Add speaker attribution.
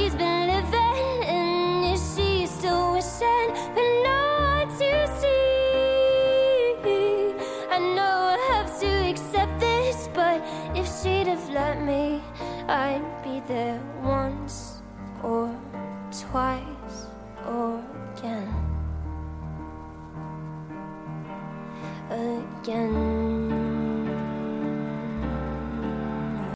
Speaker 1: she's been living, and is she still wishing but no one to see? I know I have to accept this, but if she'd have let me, I'd be there once or twice or again.